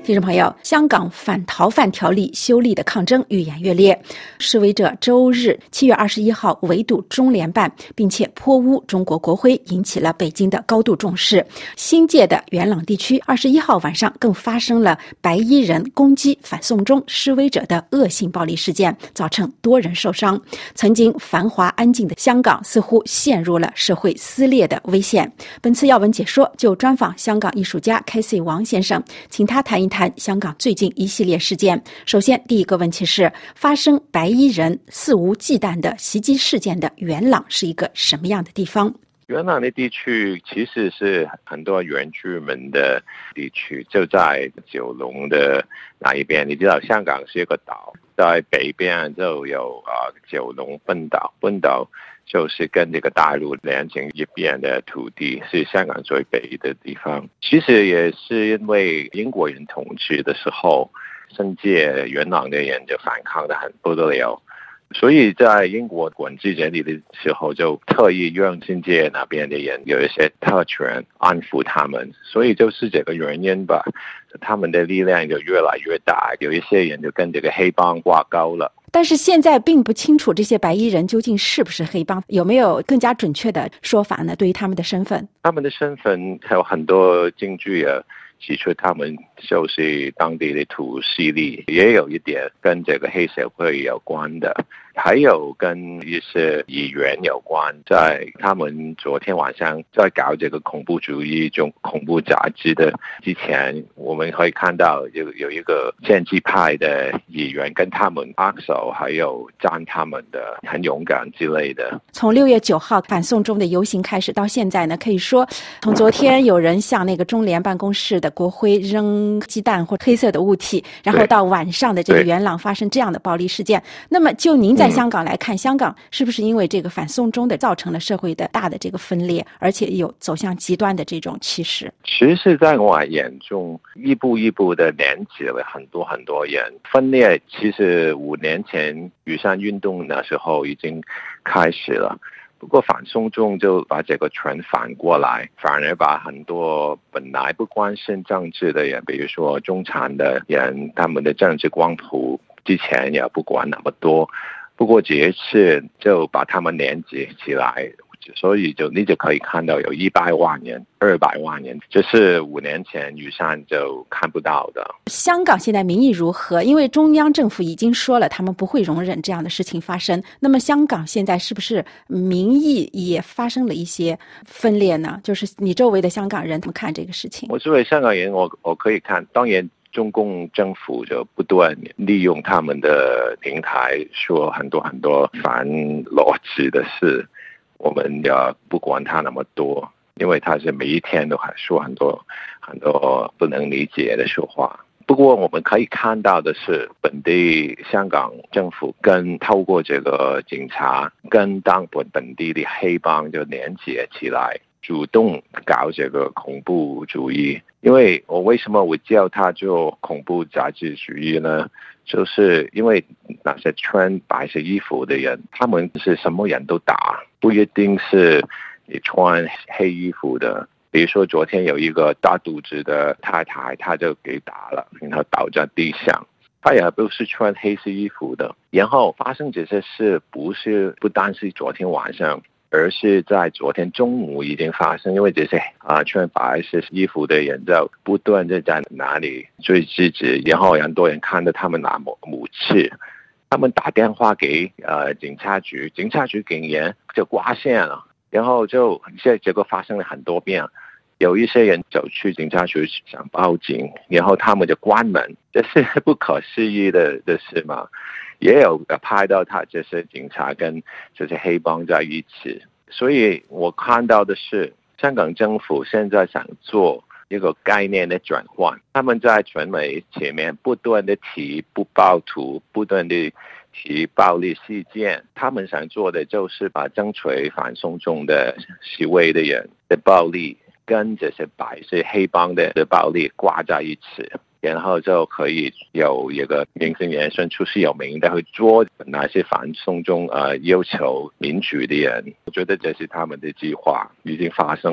听众朋友，香港反逃犯条例修例的抗争愈演愈烈，示威者周日7月21号围堵中联办，并且泼污中国国徽，引起了北京的高度重视。新界的元朗地区21号晚上更发生了白衣人攻击反送中示威者的恶性暴力事件，造成多人受伤。曾经繁华安静的香港似乎陷入了社会撕裂的危险。本次要闻解说就专访香港艺术家 Casey 王先生，请他谈一谈香港最近一系列事件。首先，第一个问题是，发生白衣人肆无忌惮的袭击事件的元朗是一个什么样的地方？ 元朗的地区其实是很多原住民的地区，就在九龙的那一边。你知道香港是一个岛，在北边就有九龙本岛，本岛就是跟这个大陆连成一边的土地，是香港最北的地方。其实也是因为英国人统治的时候，新界元朗的人就反抗得很不得了，所以在英国管制这里的时候，就特意让新界那边的人有一些特权安抚他们，所以就是这个原因吧，他们的力量就越来越大，有一些人就跟这个黑帮挂钩了。 但是现在并不清楚这些白衣人究竟是不是黑帮，有没有更加准确的说法呢？对于他们的身份， 他们的身份还有很多证据指出他们就是当地的土势力，也有一点跟这个黑社会有关的，还有跟一些议员有关。在他们昨天晚上在搞这个恐怖主义中恐怖杂志的之前，我们可以看到有一个建制派的议员跟他们握手，还有赞他们的很勇敢之类的。 从6月9号反送中的游行开始到现在呢，可以说从昨天有人向那个中联办公室的国徽扔鸡蛋或黑色的物体，然后到晚上的这个元朗发生这样的暴力事件。那么就您在香港来看，香港是不是因为这个反送中的造成了社会的大的这个分裂，而且有走向极端的这种趋势？ 其实在我眼中，一步一步的连接了很多很多人。分裂其实5年前雨伞运动那时候已经开始了，不过反送中就把这个全反过来，反而把很多本来不关心政治的人，比如说中产的人，他们的政治光谱之前也不管那么多，不过这一次就把他们连接起来，所以你就可以看到有100万人、200万人，这是5年前雨伞就看不到的。 香港现在民意如何？因为中央政府已经说了，他们不会容忍这样的事情发生。那么香港现在是不是民意也发生了一些分裂呢？就是你周围的香港人，他们看这个事情。 我作为香港人，我可以看，当然中共政府就不断利用他们的平台说很多很多反逻辑的事，我们也不管他那么多，因为他是每一天都还说很多很多不能理解的说话。不过我们可以看到的是，本地香港政府透过这个警察跟本地的黑帮就连接起来，主动搞这个恐怖主义。因为我为什么会叫它做恐怖杂志主义呢？就是因为那些穿白色衣服的人，他们是什么人都打，不一定是你穿黑衣服的。比如说昨天有一个大肚子的太太，她就给打了，然后倒在地上，她也不是穿黑色衣服的。然后发生这些事不单是昨天晚上，而是在昨天中午已经发生。因为这些穿白色衣服的人就不断的在哪里追制止，然后很多人看到他们拿武器，他们打电话给警察局，警察局警员就挂线了，然后这个发生了很多遍。有一些人走去警察局想报警，然后他们就关门，这是不可思议的事嘛。也有拍到这些警察跟这些黑帮在一起。所以我看到的是，香港政府现在想做一个概念的转换，他们在传媒前面不断的提不暴徒，不断的提暴力事件，他们想做的就是把争取反送中的示威的人的暴力跟这些白色黑帮的暴力挂在一起，然后就可以有一个明星人选出师有名的去捉那些反送中要求民主的人。我觉得这是他们的计划已经发生了。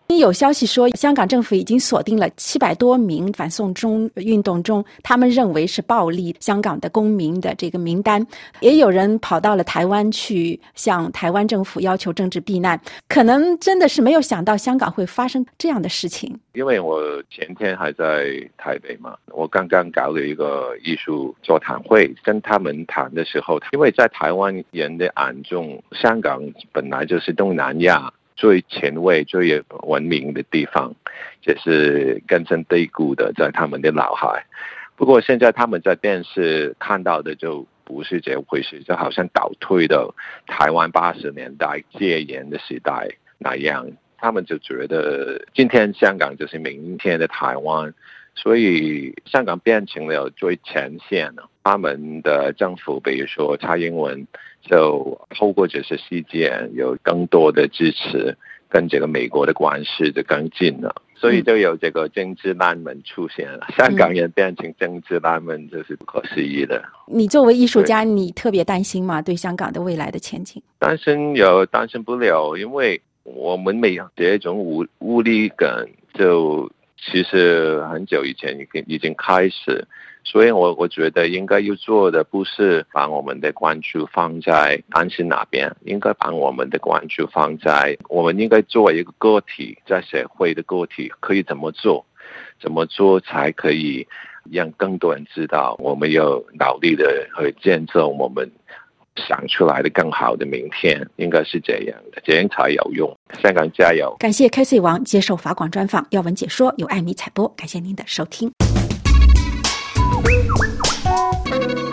有消息说，香港政府已经锁定了700多名反送中运动中他们认为是暴力香港的公民的这个名单，也有人跑到了台湾去向台湾政府要求政治避难，可能真的是没有想到香港会发生这样的事情。 因为我前天还在台北嘛，我刚刚搞了一个艺术座谈会，跟他们谈的时候，因为在台湾人的眼中，香港本来就是东南亚最前卫最文明的地方，也是根深蒂固的在他们的脑海。不过现在他们在电视看到的就不是这回事，就好像倒退到台湾80年代戒严的时代那样，他们就觉得今天香港就是明天的台湾，所以香港变成了最前线了。他们的政府比如说蔡英文就透过这些事件有更多的支持，跟这个美国的关系就更近了，所以就有这个政治难民出现了。香港人变成政治难民，这是不可思议的。 你作为艺术家，你特别担心吗？对香港的未来的前景？担心不了，因为我们没有这种无力感，就其实很久以前已经开始。所以我觉得应该要做的不是把我们的关注放在担心哪边，应该把我们的关注放在我们应该做一个个体，在社会的个体可以怎么做才可以让更多人知道我们有努力的去建设我们想出来的更好的明天，应该是这样的，这样才有用。香港加油！ 感谢 Casey 王接受法广专访，要闻解说由艾米采播，感谢您的收听。